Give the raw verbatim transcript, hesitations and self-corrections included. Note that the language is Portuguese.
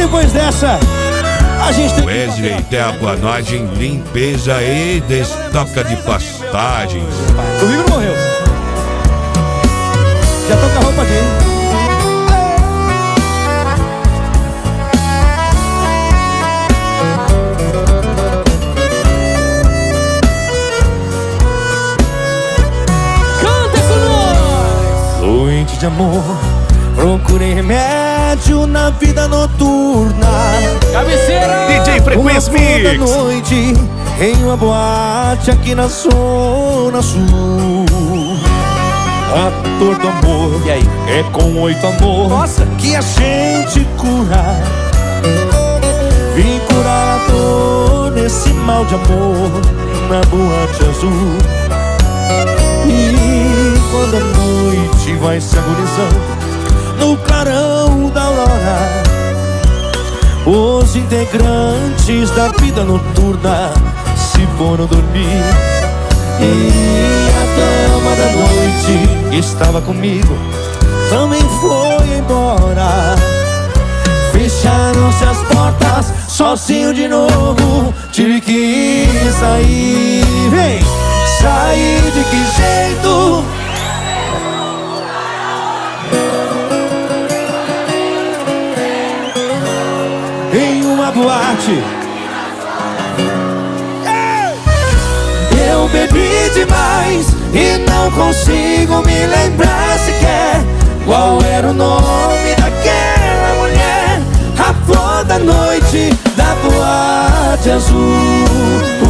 depois dessa, a gente tem Wesley Terraplanagem, limpeza e destoca de pastagens. Comigo não morreu. Já tô com a roupa aqui. Noite de amor, procurei remédio na vida noturna. Cabeceira! D J Frequência Mix. Da noite, em uma boate aqui na Zona Sul. Ator do amor, E aí? é com oito amor. Nossa! Que a gente cura. Vim curar a dor nesse mal de amor na boate azul. E quando a noite vai se agonizando no clarão da aurora, os integrantes da vida noturna se foram dormir. E a dama da noite que estava comigo também foi embora. Fecharam-se as portas, sozinho de novo, tive que sair. Vem! Sair de que jeito? Em uma boate eu bebi demais e não consigo me lembrar sequer qual era o nome daquela mulher. A flor da noite da boate azul.